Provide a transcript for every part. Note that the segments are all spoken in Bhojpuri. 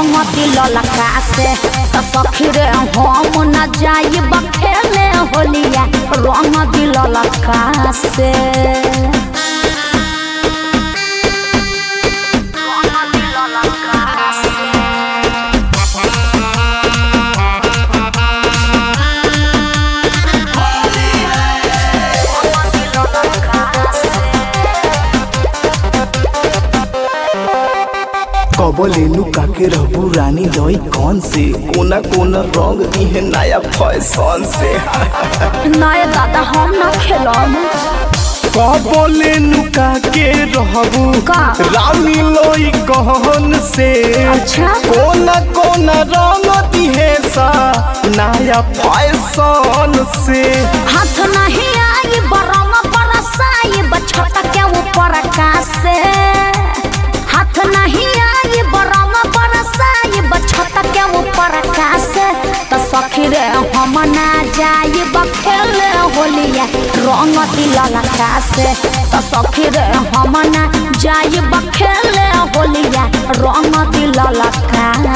रंग दिल लगा से तो सखी रे हम न जाइब खेले होलिया रंग दिल लगा से कबले लुका के रहबू रानी दई कौन से कोना कोना रंग दी है नया फैशन से नया दादा हम न खेलब कबले लुका के रहबू रानी लई कौन से अच्छा कोना कोना रंग दी है सा नया फैशन से हाथ नहीं आई बरम बरसाई बछटा के ऊपर आकाशे हाथ नहीं आई बरम बरसाई बछटा के ऊपर आकाशे तो सखी रे हम ना जाई खेले होलिया रंग दिल लगा तो सखी रे हम ना जाई खेले होलिया रंग दिल लगा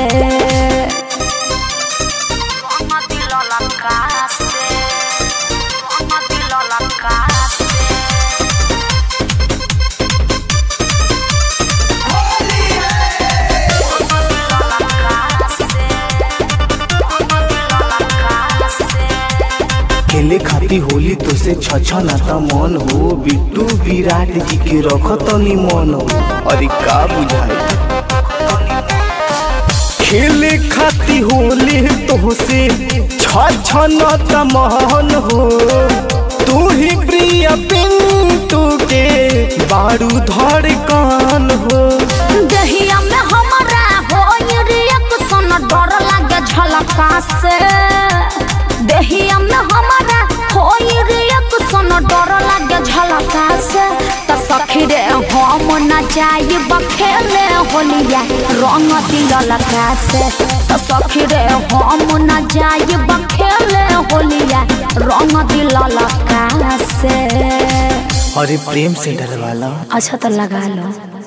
खेले खाती होली तो से छछा नाता मन हो बिट्टू विराट जी के रखतनी मन हो अरे का बुझाए खेले खाती होली तो से छछा नाता मन हो तू ही प्रिय पिंटू के बारू धड़कन हो दहिया में हमरा हो रिएक्शन डर लागे झलका से दहिया में हमरा हो रिएक्शन डर लागे झलका से तो सखी रे हम न जाइब खेले होलिया रंग दिल लगा से तो सखी रे हम न जाइब खेले होलिया रंग दिल लगा से अरे प्रेम से डरवाला अच्छा तो लगा लो।